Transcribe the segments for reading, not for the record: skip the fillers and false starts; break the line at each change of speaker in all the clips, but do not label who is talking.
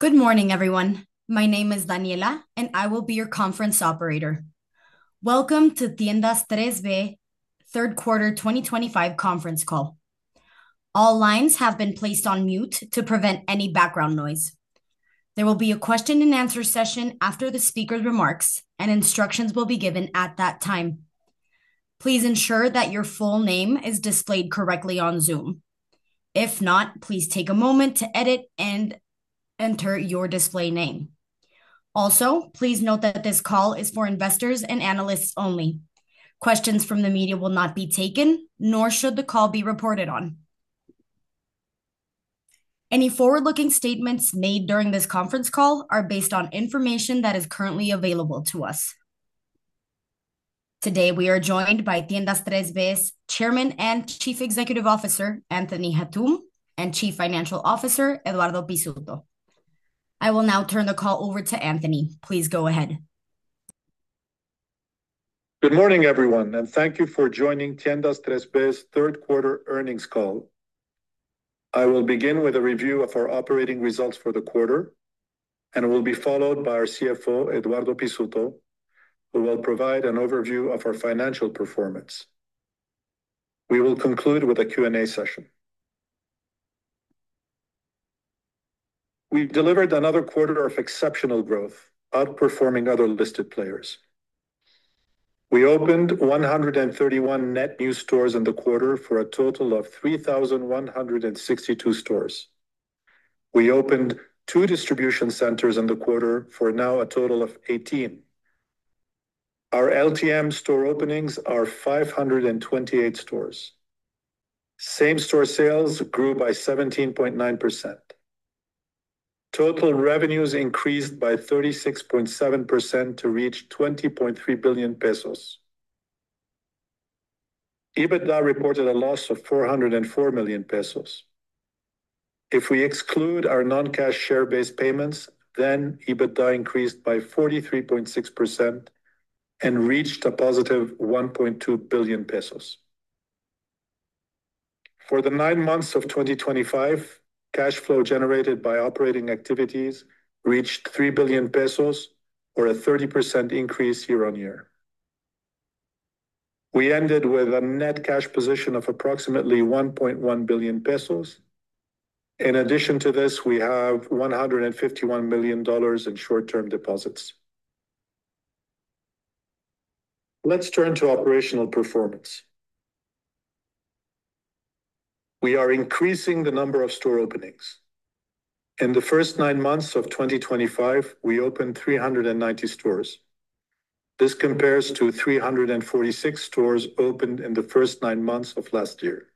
Good morning, everyone. My name is Daniela, and I will be your conference operator. Welcome to Tiendas 3B third quarter 2025 conference call. All lines have been placed on mute to prevent any background noise. There will be a question and answer session after the speaker's remarks, and instructions will be given at that time. Please ensure that your full name is displayed correctly on Zoom. If not, please take a moment to edit and enter your display name. Also, please note that this call is for investors and analysts only. Questions from the media will not be taken, nor should the call be reported on. Any forward-looking statements made during this conference call are based on information that is currently available to us. Today, we are joined by Tiendas 3B's Chairman and Chief Executive Officer, Anthony Hatoum, and Chief Financial Officer, Eduardo Pizzuto. I will now turn the call over to Anthony. Please go ahead.
Good morning, everyone, and thank you for joining Tiendas 3B's third quarter earnings call. I will begin with a review of our operating results for the quarter, and it will be followed by our CFO, Eduardo Pizzuto, who will provide an overview of our financial performance. We will conclude with a Q&A session. We delivered another quarter of exceptional growth, outperforming other listed players. We opened 131 net new stores in the quarter for a total of 3,162 stores. We opened 2 distribution centers in the quarter for now a total of 18. Our LTM store openings are 528 stores. Same-store sales grew by 17.9%. Total revenues increased by 36.7% to reach 20.3 billion pesos. EBITDA reported a loss of 404 million pesos. If we exclude our non-cash share-based payments, then EBITDA increased by 43.6% and reached a positive 1.2 billion pesos. For the 9 months of 2025, cash flow generated by operating activities reached 3 billion pesos, or a 30% increase year-on-year. We ended with a net cash position of approximately 1.1 billion pesos. In addition to this, we have $151 million in short-term deposits. Let's turn to operational performance. We are increasing the number of store openings. In the first 9 months of 2025, we opened 390 stores. This compares to 346 stores opened in the first 9 months of last year.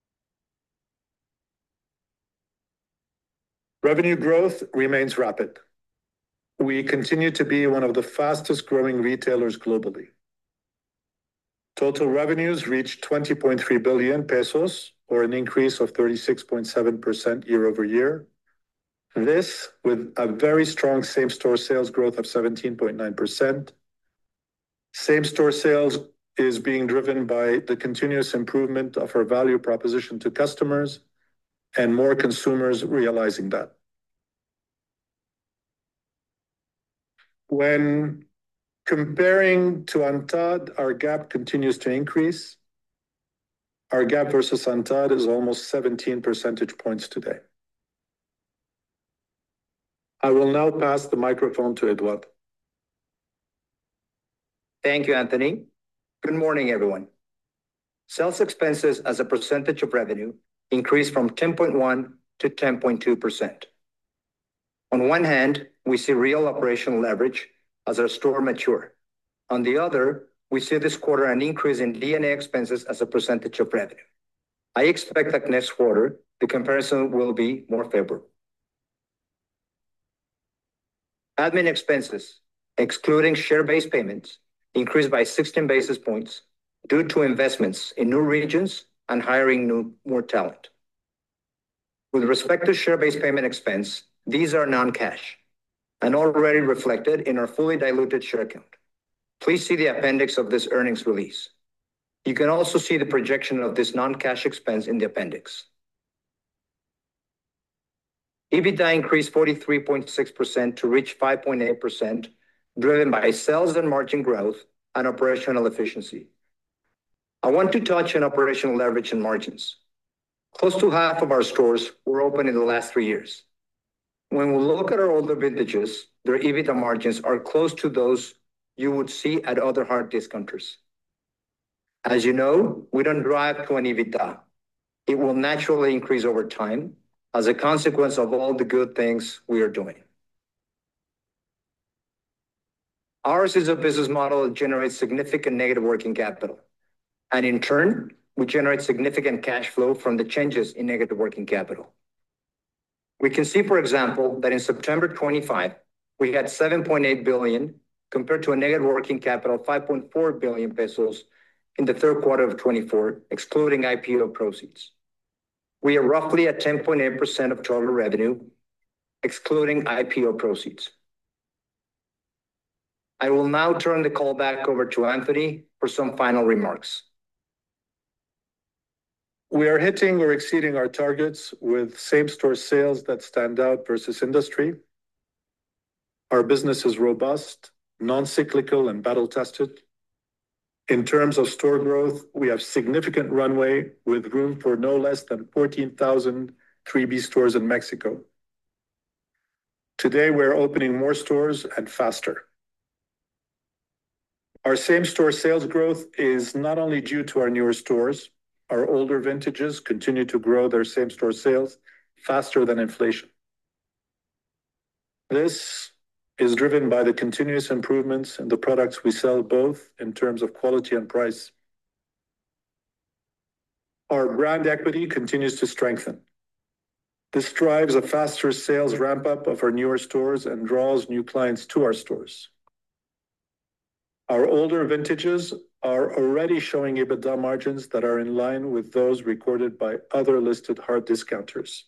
Revenue growth remains rapid. We continue to be one of the fastest-growing retailers globally. Total revenues reached 20.3 billion pesos, or an increase of 36.7% year-over-year. This with a very strong same-store sales growth of 17.9%. Same-store sales is being driven by the continuous improvement of our value proposition to customers and more consumers realizing that. When comparing to ANTAD, our gap continues to increase. Our gap versus ANTAD is almost 17 percentage points today. I will now pass the microphone to Eduardo.
Thank you, Anthony. Good morning, everyone. Sales expenses as a percentage of revenue increased from 10.1% to 10.2%. On one hand, we see real operational leverage as our stores mature. On the other, we see this quarter an increase in D&A expenses as a percentage of revenue. I expect that next quarter, the comparison will be more favorable. Admin expenses, excluding share-based payments, increased by 16 basis points due to investments in new regions and hiring more talent. With respect to share-based payment expense, these are non-cash and already reflected in our fully diluted share count. Please see the appendix of this earnings release. You can also see the projection of this non-cash expense in the appendix. EBITDA increased 43.6% to reach 5.8%, driven by sales and margin growth and operational efficiency. I want to touch on operational leverage and margins. Close to half of our stores were open in the last 3 years. When we look at our older vintages, their EBITDA margins are close to those you would see at other hard discounters. As you know, we don't drive to an EBITDA. It will naturally increase over time as a consequence of all the good things we are doing. Ours is a business model that generates significant negative working capital, and in turn, we generate significant cash flow from the changes in negative working capital. We can see, for example, that in September 2025, we had 7.8 billion compared to a negative working capital of 5.4 billion pesos in the third quarter of 2024, excluding IPO proceeds. We are roughly at 10.8% of total revenue, excluding IPO proceeds. I will now turn the call back over to Anthony for some final remarks.
We are hitting or exceeding our targets with same-store sales that stand out versus industry. Our business is robust, non-cyclical, and battle-tested. In terms of store growth, we have significant runway with room for no less than 14,000 3B stores in Mexico. Today, we're opening more stores and faster. Our same-store sales growth is not only due to our newer stores. Our older vintages continue to grow their same-store sales faster than inflation. This is driven by the continuous improvements in the products we sell, both in terms of quality and price. Our brand equity continues to strengthen. This drives a faster sales ramp-up of our newer stores and draws new clients to our stores. Our older vintages are already showing EBITDA margins that are in line with those recorded by other listed hard discounters.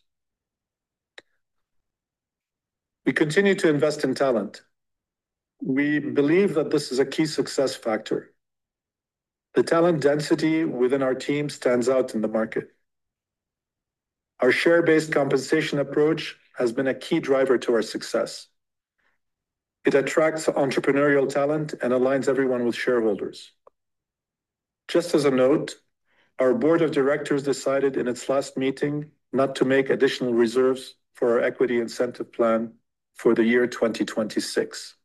We continue to invest in talent. We believe that this is a key success factor. The talent density within our team stands out in the market. Our share-based compensation approach has been a key driver to our success. It attracts entrepreneurial talent and aligns everyone with shareholders. Just as a note, our board of directors decided in its last meeting not to make additional reserves for our equity incentive plan for the year 2026.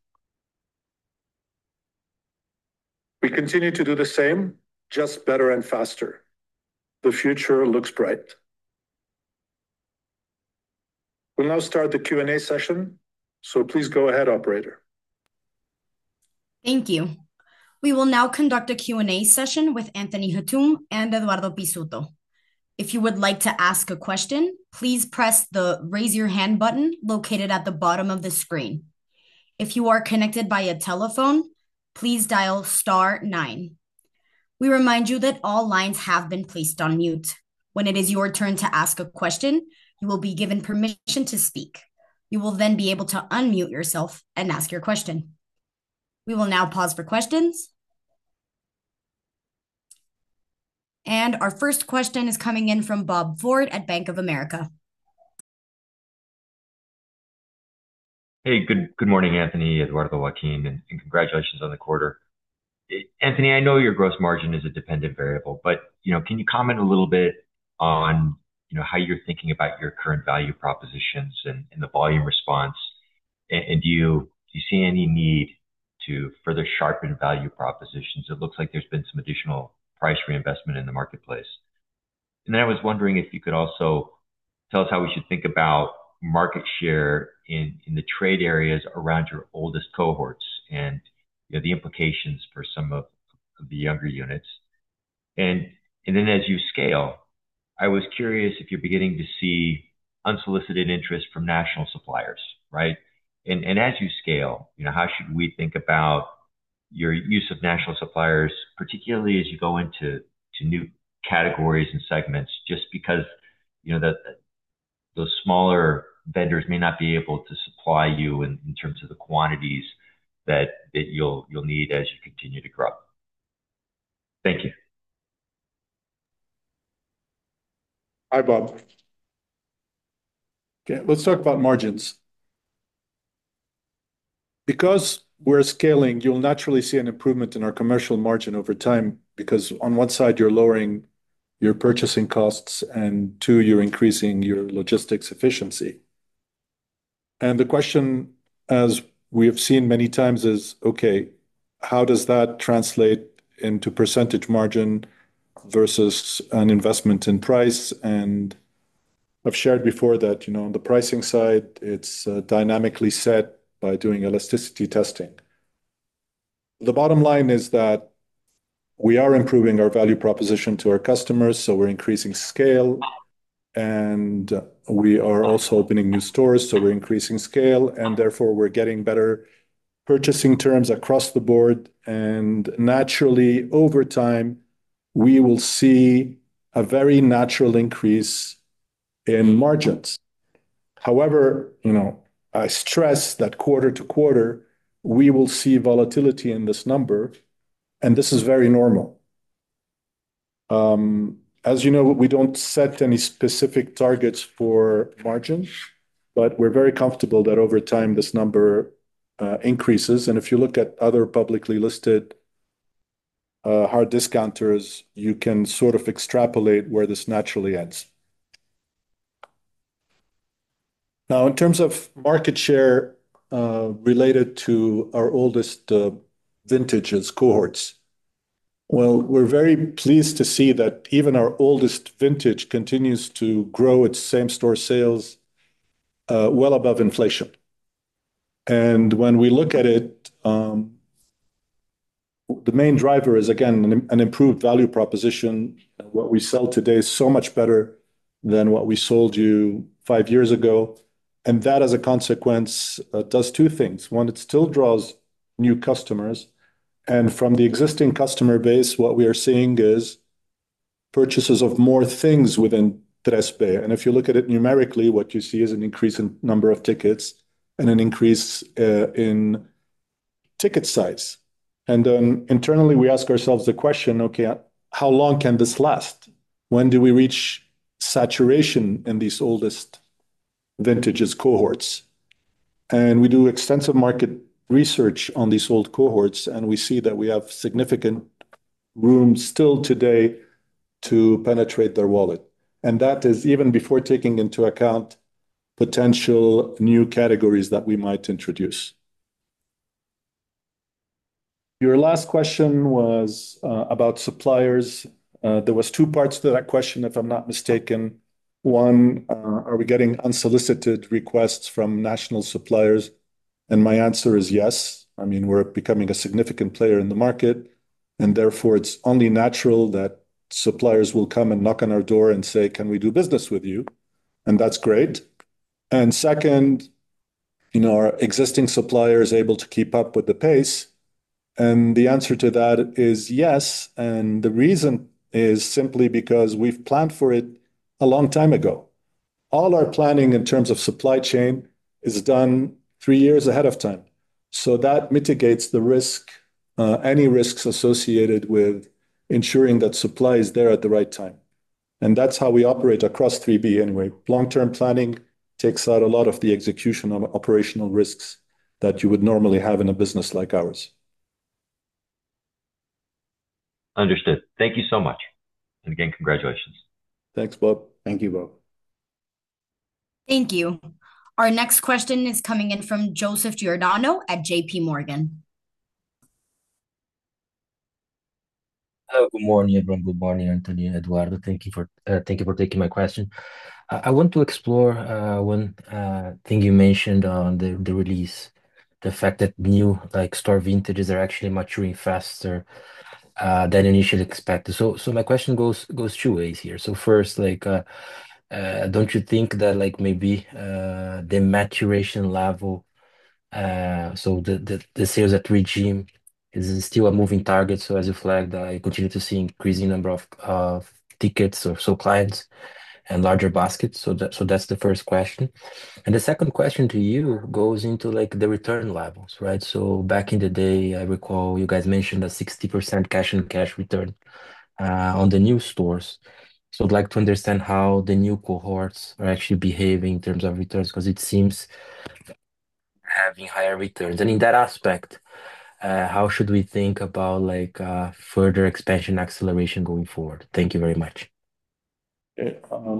We continue to do the same, just better and faster. The future looks bright. We'll now start the Q&A session, so please go ahead, operator.
Thank you. We will now conduct a Q&A session with Anthony Hatoum and Eduardo Pizzuto. If you would like to ask a question, please press the raise your hand button located at the bottom of the screen. If you are connected by a telephone, please dial *9. We remind you that all lines have been placed on mute. When it is your turn to ask a question, you will be given permission to speak. You will then be able to unmute yourself and ask your question. We will now pause for questions. And our first question is coming in from Bob Ford at Bank of America.
Hey, good morning, Anthony, Eduardo, Joaquin, and congratulations on the quarter. Anthony, I know your gross margin is a dependent variable, but can you comment a little bit on how you're thinking about your current value propositions and the volume response? And do you see any need to further sharpen value propositions? It looks like there's been some additional price reinvestment in the marketplace. And then I was wondering if you could also tell us how we should think about market share in the trade areas around your oldest cohorts and the implications for some of the younger units. And then as you scale, I was curious if you're beginning to see unsolicited interest from national suppliers, right? And as you scale, how should we think about your use of national suppliers, particularly as you go into new categories and segments, just because that those smaller vendors may not be able to supply you in terms of the quantities that you'll need as you continue to grow. Thank you.
Hi, Bob. Okay, let's talk about margins. Because we're scaling, you'll naturally see an improvement in our commercial margin over time because on one side, you're lowering your purchasing costs, and two, you're increasing your logistics efficiency. And the question, as we have seen many times, is, okay, how does that translate into percentage margin versus an investment in price? And I've shared before that, on the pricing side, it's dynamically set by doing elasticity testing. The bottom line is that we are improving our value proposition to our customers, so we're increasing scale, and we are also opening new stores, so we're increasing scale, and therefore we're getting better purchasing terms across the board. And naturally, over time, we will see a very natural increase in margins. However, I stress that quarter to quarter, we will see volatility in this number, and this is very normal. As you know, we don't set any specific targets for margin, but we're very comfortable that over time this number increases. And if you look at other publicly listed hard discounters, you can sort of extrapolate where this naturally ends. Now, in terms of market share related to our oldest vintages, cohorts, well, we're very pleased to see that even our oldest vintage continues to grow its same-store sales well above inflation. And when we look at it, the main driver is, again, an improved value proposition. What we sell today is so much better than what we sold you 5 years ago. And that, as a consequence, does two things. One, it still draws new customers. And from the existing customer base, what we are seeing is purchases of more things within 3B. And if you look at it numerically, what you see is an increase in number of tickets and an increase in ticket size. And then internally, we ask ourselves the question, okay, how long can this last? When do we reach saturation in these oldest vintages cohorts? And we do extensive market research on these old cohorts, and we see that we have significant room still today to penetrate their wallet. And that is even before taking into account potential new categories that we might introduce. Your last question was about suppliers. There was two parts to that question, if I'm not mistaken. One, are we getting unsolicited requests from national suppliers? And my answer is yes. I mean, we're becoming a significant player in the market, and therefore it's only natural that suppliers will come and knock on our door and say, can we do business with you? And that's great. And second, our existing supplier is able to keep up with the pace. And the answer to that is yes. And the reason is simply because we've planned for it a long time ago. All our planning in terms of supply chain is done 3 years ahead of time. So that mitigates the risk, any risks associated with ensuring that supply is there at the right time. And that's how we operate across 3B anyway. Long-term planning takes out a lot of the execution of operational risks that you would normally have in a business like ours.
Understood. Thank you so much. And again, congratulations.
Thanks, Bob.
Thank you, Bob.
Thank you. Our next question is coming in from Joseph Giordano at JP Morgan.
Hello, good morning, everyone. Good morning, Anthony, Eduardo. Thank you for taking my question. I want to explore one thing you mentioned on the release, the fact that new store vintages are actually maturing faster than initially expected. So my question goes two ways here. So first, don't you think that maybe the maturation level, so the sales at regime is still a moving target? So as you flagged, I continue to see increasing number of tickets or so clients and larger baskets. So that's the first question. And the second question to you goes into the return levels, right? So back in the day, I recall you guys mentioned a 60% cash and cash return on the new stores. So I'd like to understand how the new cohorts are actually behaving in terms of returns, because it seems having higher returns. And in that aspect, how should we think about like further expansion acceleration going forward? Thank you very much.
Okay,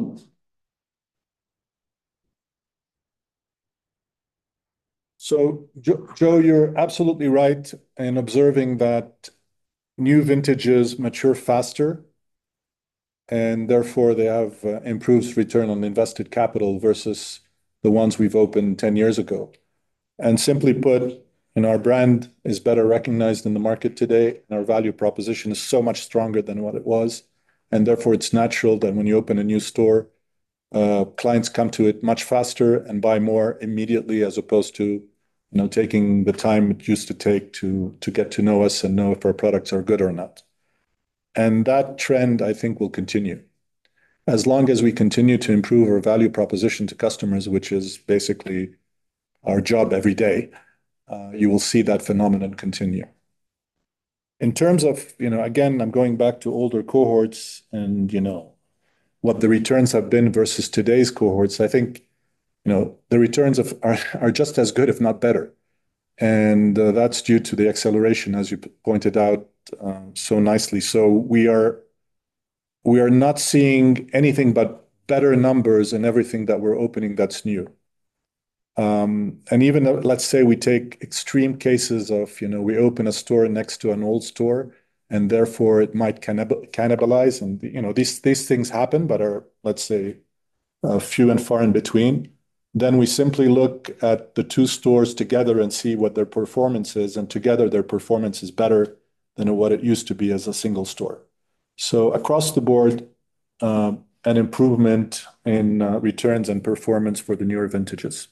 So, Joe, you're absolutely right in observing that new vintages mature faster, and therefore they have improved return on invested capital versus the ones we've opened 10 years ago. And simply put, our brand is better recognized in the market today, and our value proposition is so much stronger than what it was. And therefore, it's natural that when you open a new store, clients come to it much faster and buy more immediately, as opposed to taking the time it used to take to get to know us and know if our products are good or not. And that trend, I think, will continue. As long as we continue to improve our value proposition to customers, which is basically our job every day, you will see that phenomenon continue. In terms of, again, I'm going back to older cohorts and, what the returns have been versus today's cohorts. I think, the returns are just as good, if not better. And that's due to the acceleration, as you pointed out so nicely. So we are not seeing anything but better numbers in everything that we're opening that's new. And even let's say we take extreme cases of, we open a store next to an old store, and therefore it might cannibalize. And, these things happen, but are, let's say, few and far in between. Then we simply look at the two stores together and see what their performance is. And together, their performance is better than what it used to be as a single store. So across the board, an improvement in returns and performance for the newer vintages.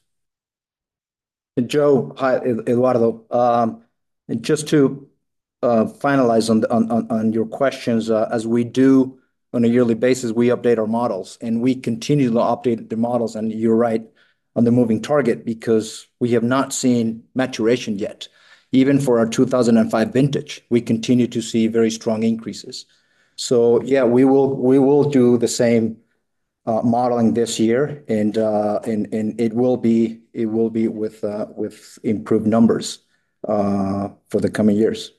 Joe, hi, Eduardo. And just to finalize on your questions, as we do on a yearly basis, we update our models, and we continue to update the models. And you're right on the moving target, because we have not seen maturation yet. Even for our 2005 vintage, we continue to see very strong increases. So yeah, we will do the same modeling this year, and it will be with improved numbers for the coming years.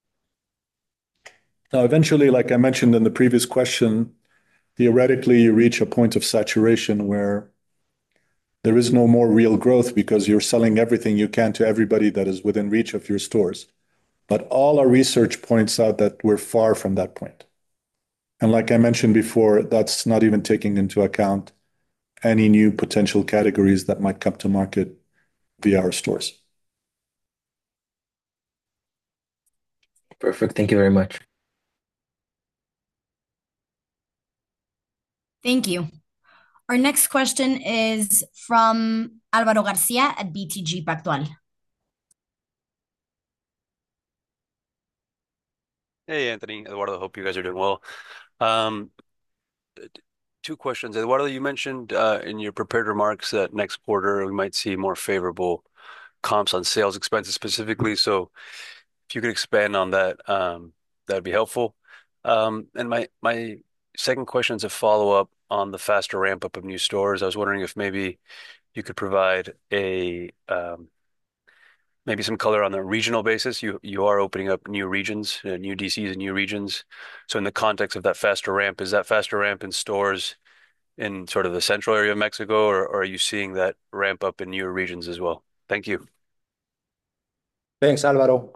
Now, eventually, like I mentioned in the previous question, theoretically, you reach a point of saturation where there is no more real growth because you're selling everything you can to everybody that is within reach of your stores. But all our research points out that we're far from that point. And like I mentioned before, that's not even taking into account any new potential categories that might come to market via our stores.
Perfect. Thank you very much.
Thank you. Our next question is from Álvaro Garcia at BTG Pactual.
Hey, Anthony, Eduardo, hope you guys are doing well. Um, Two questions. Eduardo, you mentioned in your prepared remarks that next quarter we might see more favorable comps on sales expenses specifically. So if you could expand on that, that'd be helpful. And my second question is a follow-up on the faster ramp-up of new stores. I was wondering if maybe you could provide maybe some color on a regional basis. You are opening up new regions, new DCs and new regions. So in the context of that faster ramp, is that faster ramp in stores in sort of the central area of Mexico, or are you seeing that ramp up in newer regions as well? Thank you.
Thanks, Álvaro.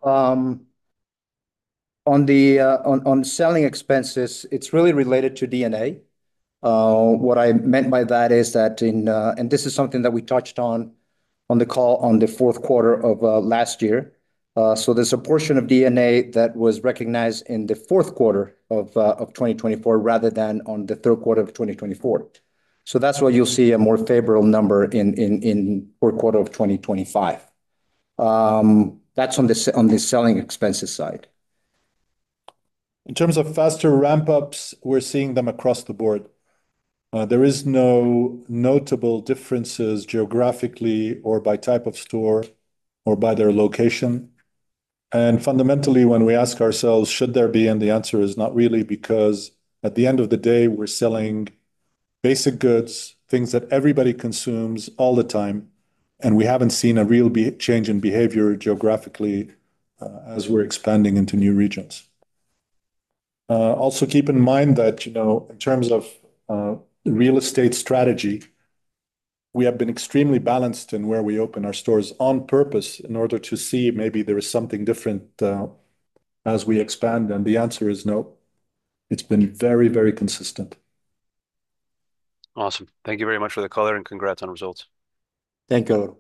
On selling expenses, it's really related to D&A. What I meant by that is that and this is something that we touched on the call on the fourth quarter of last year. So there's a portion of D&A that was recognized in the fourth quarter of 2024 rather than on the third quarter of 2024. So that's why you'll see a more favorable number in fourth quarter of 2025. That's on the selling expenses side.
In terms of faster ramp-ups, we're seeing them across the board. There is no notable differences geographically or by type of store or by their location. And fundamentally, when we ask ourselves, should there be? And the answer is not really, because At the end of the day, we're selling basic goods, things that everybody consumes all the time, and we haven't seen a real change in behavior geographically as we're expanding into new regions. Also keep in mind that, in terms of real estate strategy, we have been extremely balanced in where we open our stores on purpose in order to see maybe there is something different as we expand, and the answer is no. It's been very, very consistent.
Awesome. Thank you very much for the color and congrats on results.
Thank you.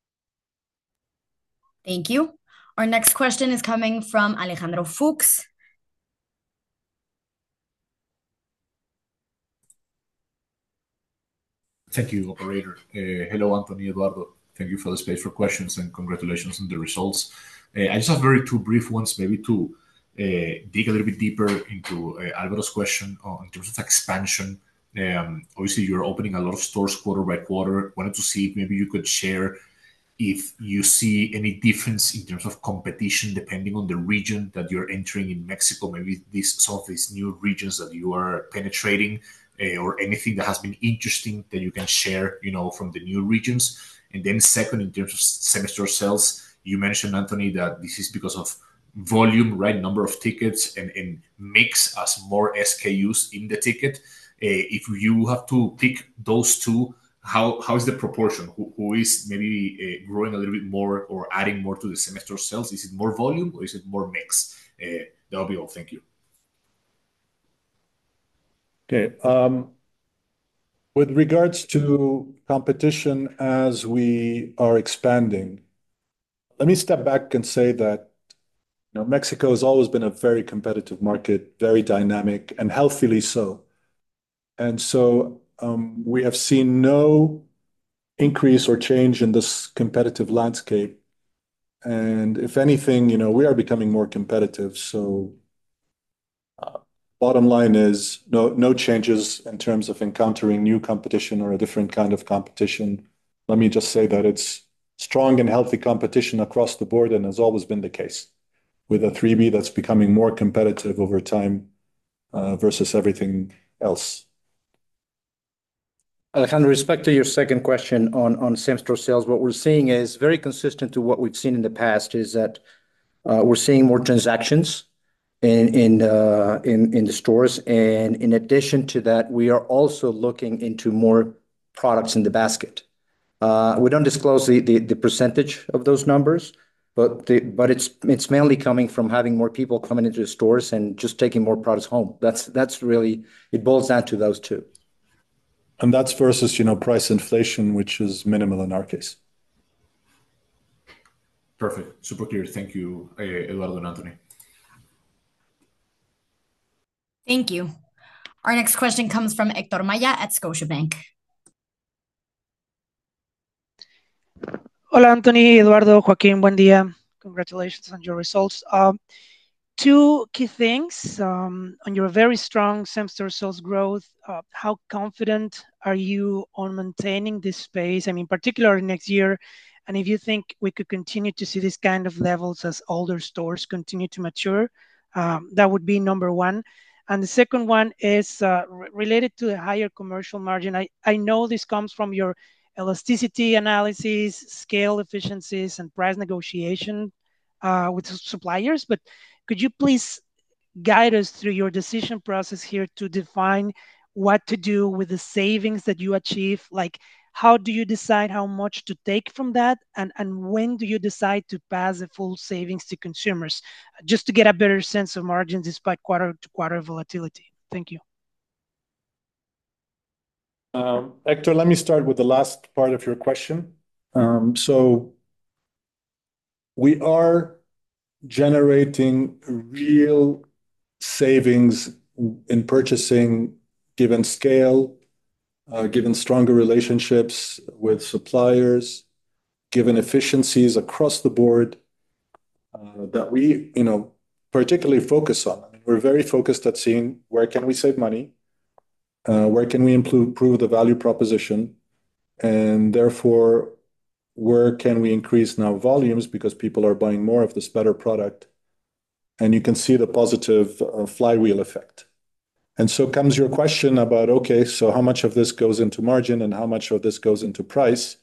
Thank you. Our next question is coming from Alejandro Fuchs.
Thank you, operator. Hello, Anthony, Eduardo. Thank you for the space for questions and congratulations on the results. I just have two brief ones, maybe to dig a little bit deeper into Alvaro's question in terms of expansion. Obviously, you're opening a lot of stores quarter by quarter. Wanted to see if maybe you could share if you see any difference in terms of competition depending on the region that you're entering in Mexico, maybe some of these new regions that you are penetrating, or anything that has been interesting that you can share, from the new regions. And then second, in terms of same-store sales, you mentioned, Anthony, that this is because of volume, right? Number of tickets and mix as more SKUs in the ticket. If you have to pick those two, how is the proportion? Who is maybe growing a little bit more or adding more to the same-store sales? Is it more volume or is it more mix? That'll be all. Thank you.
Okay. With regards to competition as we are expanding, let me step back and say that Mexico has always been a very competitive market, very dynamic, and healthily so. And so we have seen no increase or change in this competitive landscape. And if anything, we are becoming more competitive. So bottom line is no changes in terms of encountering new competition or a different kind of competition. Let me just say that it's strong and healthy competition across the board and has always been the case, with a 3B that's becoming more competitive over time versus everything else.
Alejandro, with respect to your second question on same-store sales, what we're seeing is very consistent to what we've seen in the past, is that we're seeing more transactions in the stores. And in addition to that, we are also looking into more products in the basket. We don't disclose the percentage of those numbers, but it's mainly coming from having more people coming into the stores and just taking more products home. That's really, it boils down to those two.
And that's versus, price inflation, which is minimal in our case.
Perfect. Super clear. Thank you, Eduardo and Anthony.
Thank you. Our next question comes from Héctor Maya at Scotiabank.
Hola, Anthony, Eduardo, Joaquín, buen día. Congratulations on your results. Two key things on your very strong same-store sales growth. How confident are you on maintaining this pace? I mean, particularly next year. And if you think we could continue to see this kind of levels as older stores continue to mature, that would be number one. And the second one is related to the higher commercial margin. I know this comes from your elasticity analysis, scale efficiencies, and price negotiation with suppliers, but could you please guide us through your decision process here to define what to do with the savings that you achieve? Like, how do you decide how much to take from that? And when do you decide to pass the full savings to consumers? Just to get a better sense of margins despite quarter-to-quarter volatility. Thank you.
Héctor, let me start with the last part of your question. So we are generating real savings in purchasing, given scale, given stronger relationships with suppliers, given efficiencies across the board that we, particularly focus on. I mean, we're very focused at seeing where can we save money, where can we improve the value proposition, and therefore, where can we increase now volumes because people are buying more of this better product. And you can see the positive flywheel effect. And so comes your question about, okay, so how much of this goes into margin and how much of this goes into price?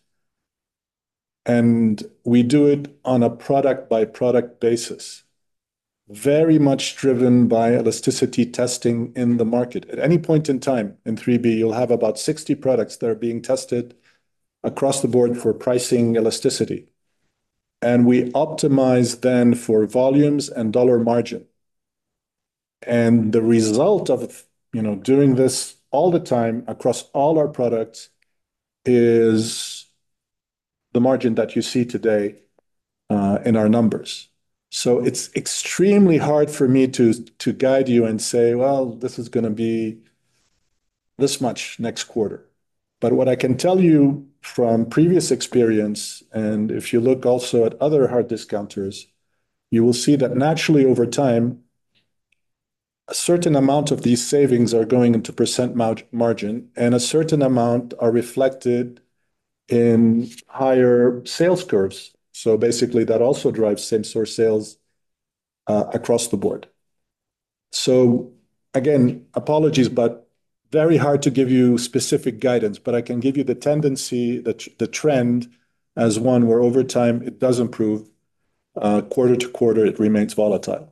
And we do it on a product by product basis, very much driven by elasticity testing in the market. At any point in time in 3B, you'll have about 60 products that are being tested across the board for pricing elasticity. And we optimize then for volumes and dollar margin. And the result of doing this all the time across all our products is the margin that you see today in our numbers. So it's extremely hard for me to guide you and say, well, this is going to be this much next quarter. But what I can tell you from previous experience, and if you look also at other hard discounters, you will see that naturally over time, a certain amount of these savings are going into percent margin, and a certain amount are reflected in higher sales curves. So basically, that also drives same-store sales across the board. So again, apologies, but very hard to give you specific guidance, but I can give you the tendency, the trend as one where over time it does improve. Quarter to quarter, it remains volatile.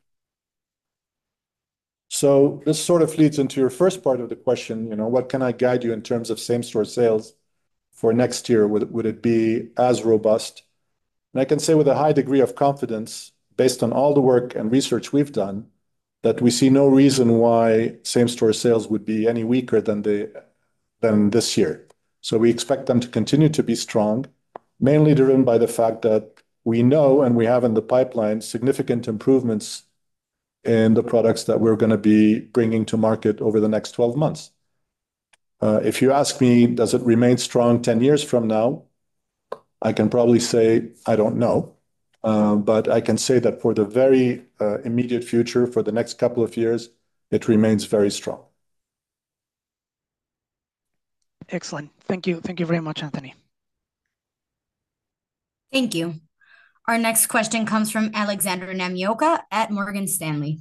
So this sort of leads into your first part of the question, what can I guide you in terms of same-store sales for next year? Would it be as robust? And I can say with a high degree of confidence, based on all the work and research we've done, that we see no reason why same-store sales would be any weaker than this year. So we expect them to continue to be strong, mainly driven by the fact that we know and we have in the pipeline significant improvements in the products that we're going to be bringing to market over the next 12 months. If you ask me, does it remain strong 10 years from now? I can probably say, I don't know. But I can say that for the very immediate future, for the next couple of years, it remains very strong.
Excellent. Thank you. Thank you very much, Anthony.
Thank you. Our next question comes from Alexander Namioka at Morgan Stanley.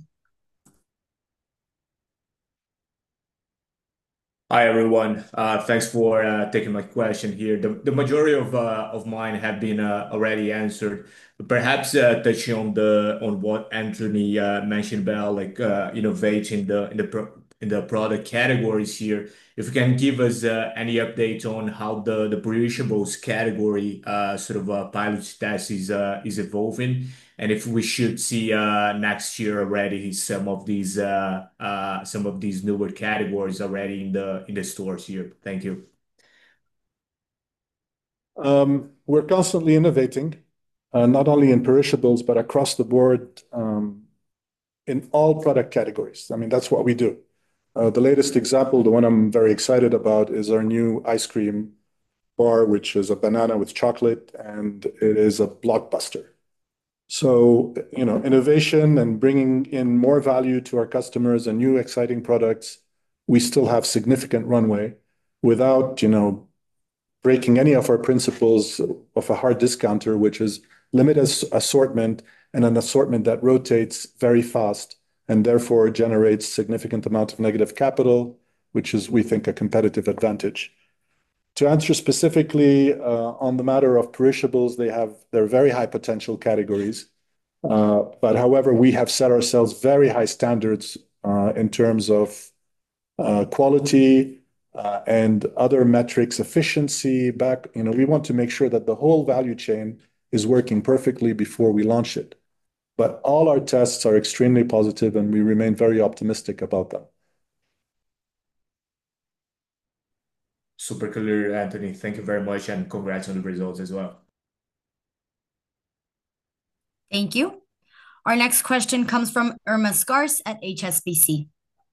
Hi, everyone. Thanks for taking my question here. The majority of mine have been already answered. Perhaps touching on what Anthony mentioned about innovating in the product categories here. If you can give us any update on how the perishables category pilot test is evolving, and if we should see next year already some of these newer categories already in the stores here. Thank you.
We're constantly innovating, not only in perishables, but across the board in all product categories. I mean, that's what we do. The latest example, the one I'm very excited about, is our new ice cream bar, which is a banana with chocolate, and it is a blockbuster. So, innovation and bringing in more value to our customers and new exciting products, we still have significant runway without, breaking any of our principles of a hard discounter, which is limited assortment and an assortment that rotates very fast and therefore generates significant amount of negative capital, which is, we think, a competitive advantage. To answer specifically on the matter of perishables, they're very high potential categories. But however, we have set ourselves very high standards in terms of quality and other metrics, efficiency. We want to make sure that the whole value chain is working perfectly before we launch it. But all our tests are extremely positive, and we remain very optimistic about them.
Super clear, Anthony. Thank you very much, and congrats on the results as well.
Thank you. Our next question comes from Irma Sgarz at HSBC.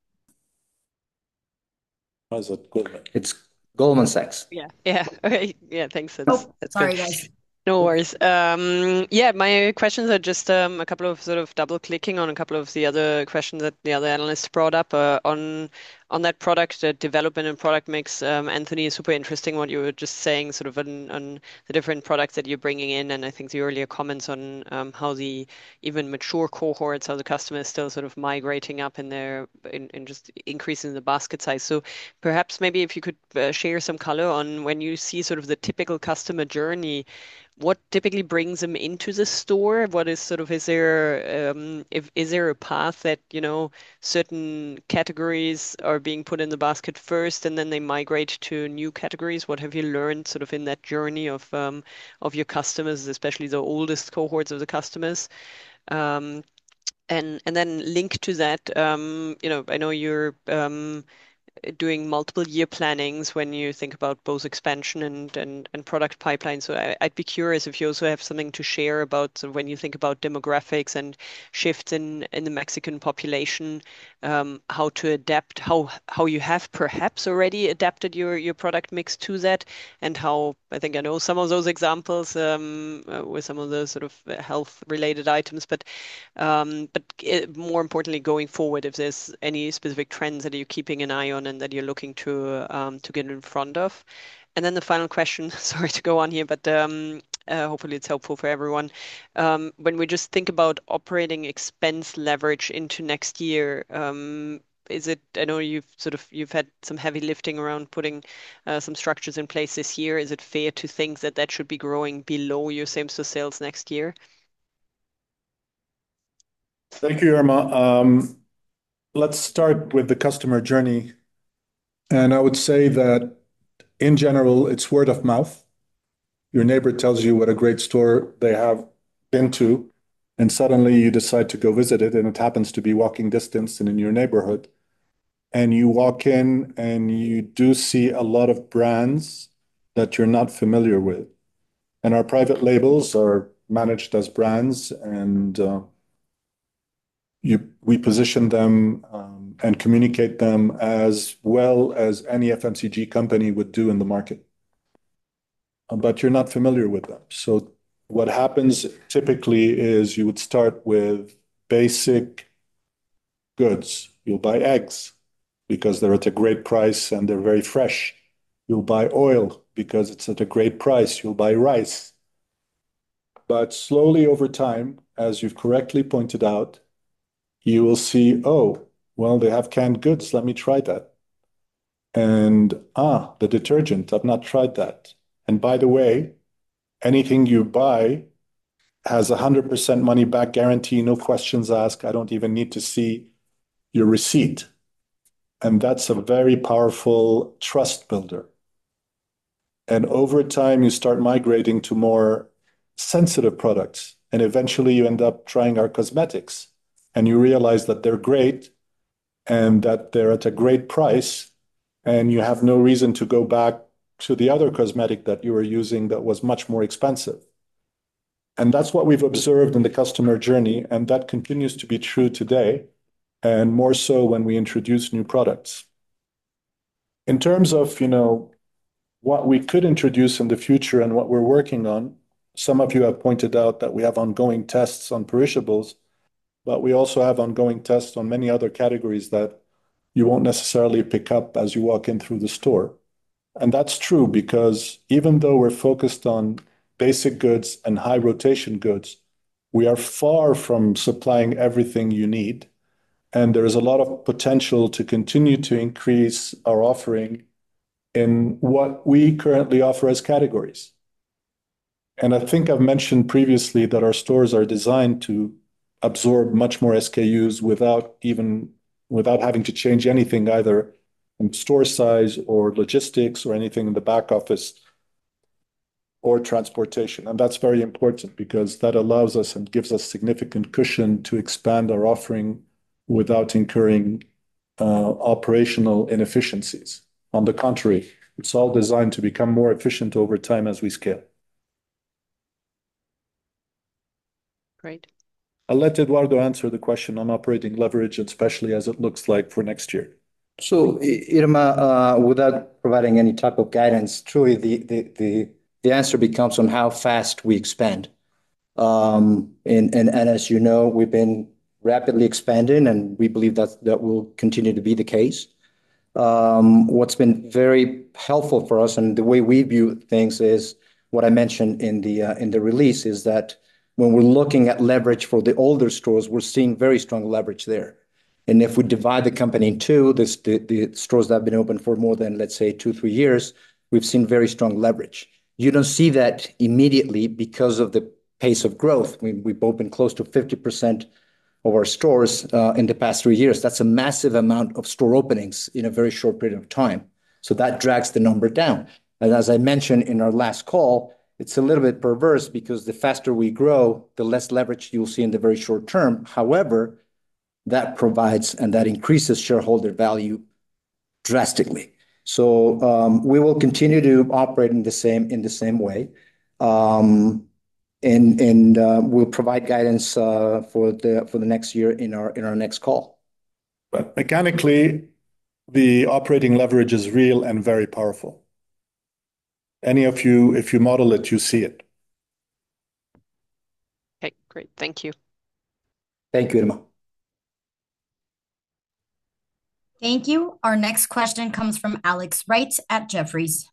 How's it, Goldman?
It's Goldman Sachs.
Yeah. Okay. Yeah, thanks.
Oh,
That's
sorry,
good.
guys.
No worries. Yeah, my questions are just a couple of sort of double-clicking on a couple of the other questions that the other analysts brought up on on that product development and product mix, Anthony, super interesting what you were just saying, sort of on the different products that you're bringing in, and I think the earlier comments on how the even mature cohorts, how the customer is still sort of migrating up in their in just increasing the basket size. So perhaps maybe if you could share some color on when you see sort of the typical customer journey, what typically brings them into the store? What is sort of, is there is there a path that, certain categories are being put in the basket first and then they migrate to new categories? What have you learned sort of in that journey of your customers, especially the oldest cohorts of the customers? And then link to that, I know you're doing multiple year plannings when you think about both expansion and product pipeline. So I'd be curious if you also have something to share about sort of when you think about demographics and shifts in the Mexican population, how to adapt, how you have perhaps already adapted your product mix to that, and how I think I know some of those examples with some of the sort of health related items, but more importantly, going forward, if there's any specific trends that you're keeping an eye on and that you're looking to get in front of. And then the final question, sorry to go on here, but hopefully it's helpful for everyone. When we just think about operating expense leverage into next year, is it, I know you've had some heavy lifting around putting some structures in place this year. Is it fair to think that that should be growing below your same-store sales next year?
Thank you, Irma. Let's start with the customer journey. And I would say that in general, it's word of mouth. Your neighbor tells you what a great store they have been to, and suddenly you decide to go visit it, and it happens to be walking distance and in your neighborhood. And you walk in and you do see a lot of brands that you're not familiar with. And our private labels are managed as brands, and we position them and communicate them as well as any FMCG company would do in the market. But you're not familiar with them. So what happens typically is you would start with basic goods. You'll buy eggs because they're at a great price and they're very fresh. You'll buy oil because it's at a great price. You'll buy rice. But slowly over time, as you've correctly pointed out, you will see, oh, well, they have canned goods. Let me try that. And the detergent, I've not tried that. And by the way, anything you buy has 100% money back guarantee, no questions asked. I don't even need to see your receipt. And that's a very powerful trust builder. And over time, you start migrating to more sensitive products. And eventually you end up trying our cosmetics. And you realize that they're great and that they're at a great price. And you have no reason to go back to the other cosmetic that you were using that was much more expensive. And that's what we've observed in the customer journey. And that continues to be true today, and more so when we introduce new products. In terms of, what we could introduce in the future and what we're working on, some of you have pointed out that we have ongoing tests on perishables, but we also have ongoing tests on many other categories that you won't necessarily pick up as you walk in through the store. And that's true because even though we're focused on basic goods and high rotation goods, we are far from supplying everything you need. And there is a lot of potential to continue to increase our offering in what we currently offer as categories. And I think I've mentioned previously that our stores are designed to absorb much more SKUs without having to change anything, either in store size or logistics or anything in the back office or transportation. And that's very important because that allows us and gives us significant cushion to expand our offering without incurring operational inefficiencies. On the contrary, it's all designed to become more efficient over time as we scale.
Great.
I'll let Eduardo answer the question on operating leverage, especially as it looks like for next year.
So, Irma, without providing any type of guidance, truly the answer becomes on how fast we expand. And as you know, we've been rapidly expanding, and we believe that will continue to be the case. What's been very helpful for us and the way we view things is what I mentioned in the release is that when we're looking at leverage for the older stores, we're seeing very strong leverage there. And if we divide the company in two, the stores that have been open for more than, let's say, 2, 3 years, we've seen very strong leverage. You don't see that immediately because of the pace of growth. We've opened close to 50% of our stores in the past 3 years. That's a massive amount of store openings in a very short period of time. So that drags the number down. And as I mentioned in our last call, it's a little bit perverse because the faster we grow, the less leverage you'll see in the very short term. However, that provides and that increases shareholder value drastically. So we will continue to operate in the same way. And we'll provide guidance for the next year in our next call.
But mechanically, the operating leverage is real and very powerful. If you model it, you see it.
Okay, great. Thank you.
Thank you, Irma.
Thank you. Our next question comes from Alex Wright at Jefferies.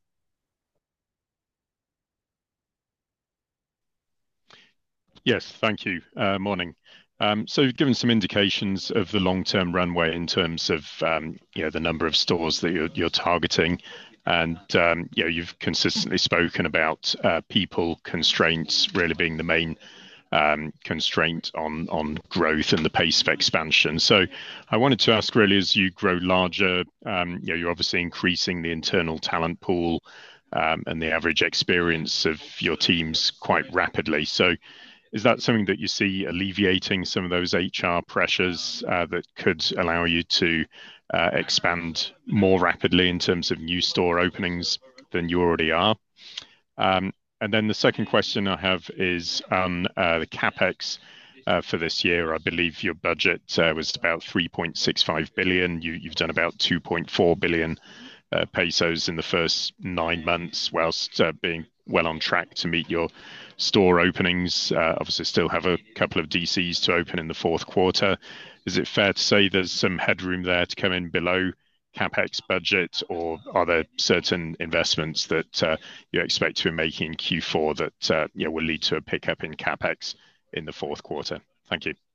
Yes, thank you. Morning. So you've given some indications of the long-term runway in terms of the number of stores that you're targeting. And you've consistently spoken about people constraints really being the main constraint on growth and the pace of expansion. So I wanted to ask really, as you grow larger, you're obviously increasing the internal talent pool and the average experience of your teams quite rapidly. So is that something that you see alleviating some of those HR pressures that could allow you to expand more rapidly in terms of new store openings than you already are? And then the second question I have is on the CapEx for this year. I believe your budget was about 3.65 billion. You've done about 2.4 billion pesos in the first 9 months, whilst being well on track to meet your store openings. Obviously, still have a couple of DCs to open in the fourth quarter. Is it fair to say there's some headroom there to come in below CapEx budget, or are there certain investments that you expect to be making in Q4 that will lead to a pickup in CapEx in the fourth quarter? Thank you.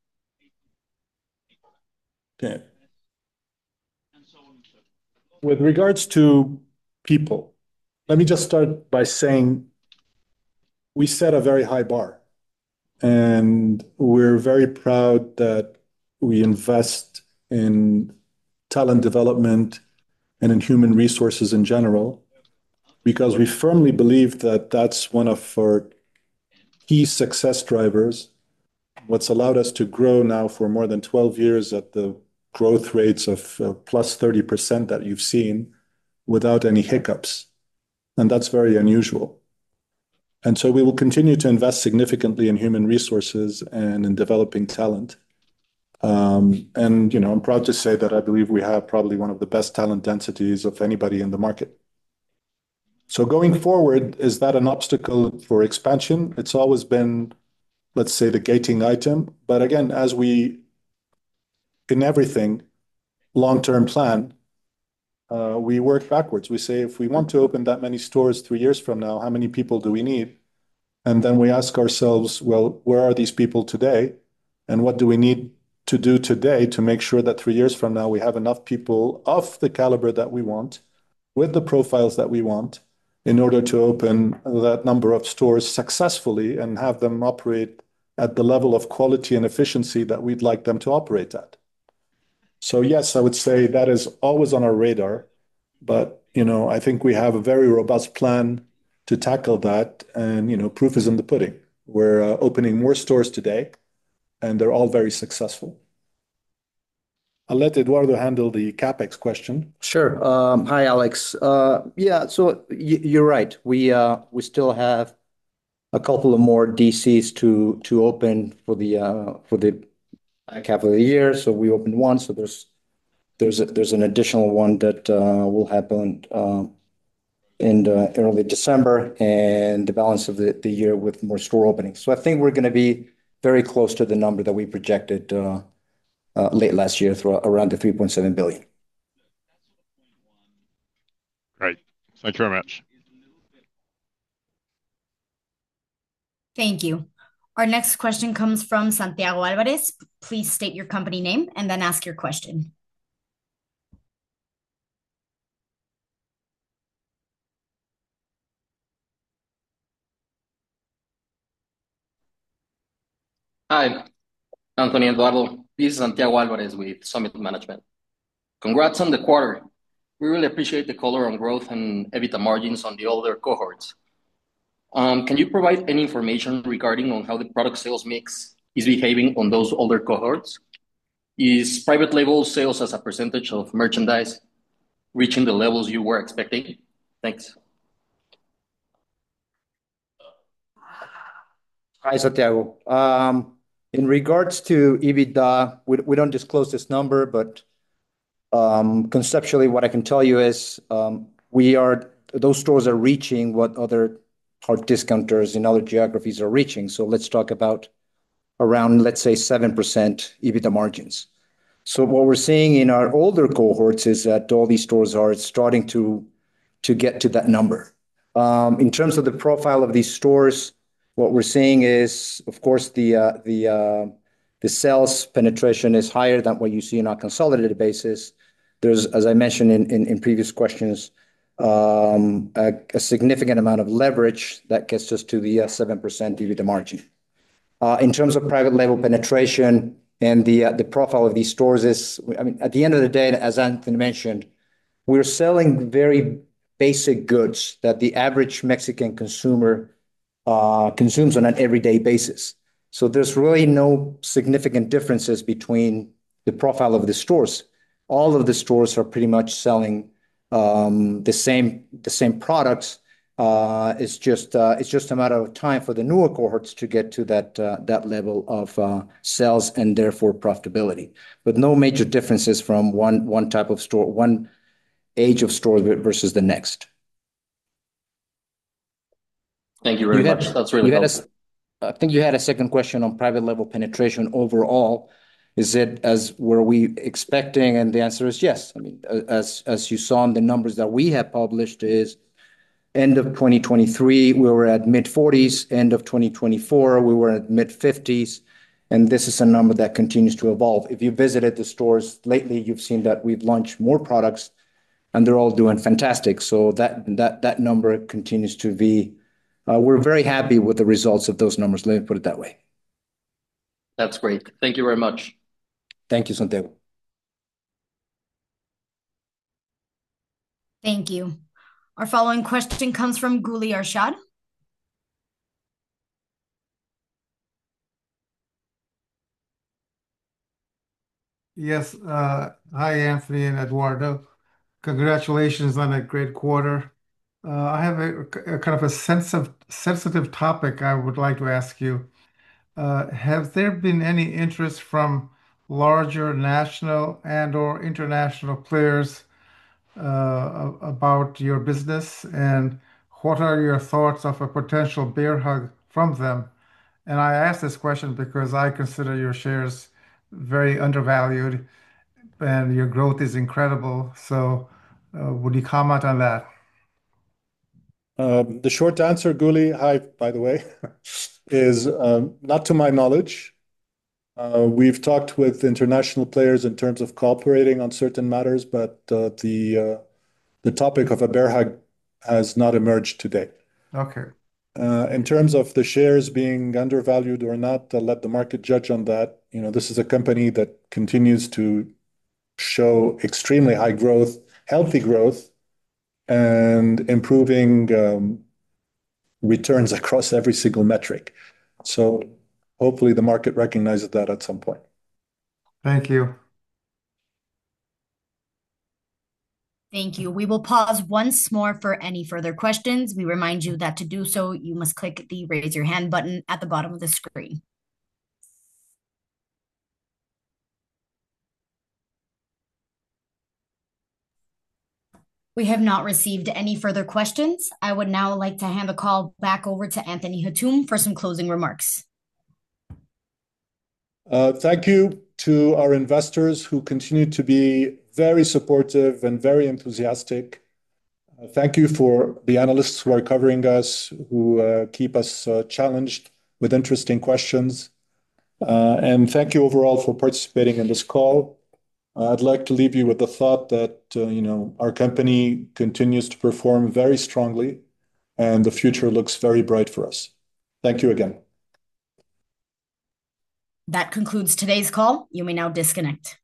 Okay. With regards to people, let me just start by saying we set a very high bar, and we're very proud that we invest in talent development and in human resources in general, because we firmly believe that that's one of our key success drivers, what's allowed us to grow now for more than 12 years at the growth rates of plus 30% that you've seen without any hiccups. And that's very unusual. And so we will continue to invest significantly in human resources and in developing talent. And I'm proud to say that I believe we have probably one of the best talent densities of anybody in the market. So going forward, is that an obstacle for expansion? It's always been, let's say, the gating item. But again, as we, in everything, long-term plan, we work backwards. We say, if we want to open that many stores 3 years from now, how many people do we need? And then we ask ourselves, well, where are these people today? And what do we need to do today to make sure that 3 years from now we have enough people of the caliber that we want, with the profiles that we want, in order to open that number of stores successfully and have them operate at the level of quality and efficiency that we'd like them to operate at. So yes, I would say that is always on our radar, but I think we have a very robust plan to tackle that, and proof is in the pudding. We're opening more stores today, and they're all very successful. I'll let Eduardo handle the CapEx question.
Sure. Hi, Alex. Yeah, so you're right. We still have a couple of more DCs to open for the back half of the year. So we opened one. So there's an additional one that will happen in early December, and the balance of the year with more store openings. So I think we're going to be very close to the number that we projected late last year, around the 3.7 billion.
Thank you very much.
Thank you. Our next question comes from Santiago Alvarez. Please state your company name and then ask your question.
Hi, Anthony Eduardo. This is Santiago Alvarez with Summit Management. Congrats on the quarter. We really appreciate the color on growth and EBITDA margins on the older cohorts. Can you provide any information regarding on how the product sales mix is behaving on those older cohorts? Is private label sales as a percentage of merchandise reaching the levels you were expecting? Thanks.
Hi, Santiago. In regards to EBITDA, we don't disclose this number, but conceptually, what I can tell you is those stores are reaching what other hard discounters in other geographies are reaching. So let's talk about around, let's say, 7% EBITDA margins. So what we're seeing in our older cohorts is that all these stores are starting to get to that number. In terms of the profile of these stores, what we're seeing is, of course, the sales penetration is higher than what you see on a consolidated basis. There's, as I mentioned in previous questions, a significant amount of leverage that gets us to the 7% EBITDA margin. In terms of private label penetration and the profile of these stores is, I mean, at the end of the day, as Anthony mentioned, we're selling very basic goods that the average Mexican consumer consumes on an everyday basis. So there's really no significant differences between the profile of the stores. All of the stores are pretty much selling the same products. It's just a matter of time for the newer cohorts to get to that level of sales and therefore profitability. But no major differences from one type of store, one age of store versus the next.
Thank you very much. That's really helpful.
I think you had a second question on private label penetration overall. Is it as were we expecting? And the answer is yes. I mean, as you saw in the numbers that we have published, is end of 2023, we were at mid-40s. End of 2024, we were at mid-50s. And this is a number that continues to evolve. If you visited the stores lately, you've seen that we've launched more products, and they're all doing fantastic. So that number continues to be. We're very happy with the results of those numbers. Let me put it that way.
That's great. Thank you very much.
Thank you, Santiago.
Thank you. Our following question comes from Guli Arshad.
Yes. Hi, Anthony and Eduardo. Congratulations on a great quarter. I have a kind of a sensitive topic I would like to ask you. Have there been any interest from larger national and/or international players about your business? And what are your thoughts of a potential bear hug from them? And I ask this question because I consider your shares very undervalued, and your growth is incredible. So would you comment on that?
The short answer, Guli, hi, by the way, is not to my knowledge. We've talked with international players in terms of cooperating on certain matters, but the topic of a bear hug has not emerged today.
Okay.
In terms of the shares being undervalued or not, I'll let the market judge on that. This is a company that continues to show extremely high growth, healthy growth, and improving returns across every single metric. So hopefully the market recognizes that at some point.
Thank you.
Thank you. We will pause once more for any further questions. We remind you that to do so, you must click the raise your hand button at the bottom of the screen. We have not received any further questions. I would now like to hand the call back over to Anthony Hatoum for some closing remarks.
Thank you to our investors who continue to be very supportive and very enthusiastic. Thank you for the analysts who are covering us, who keep us challenged with interesting questions. And thank you overall for participating in this call. I'd like to leave you with the thought that our company continues to perform very strongly, and the future looks very bright for us. Thank you again.
That concludes today's call. You may now disconnect.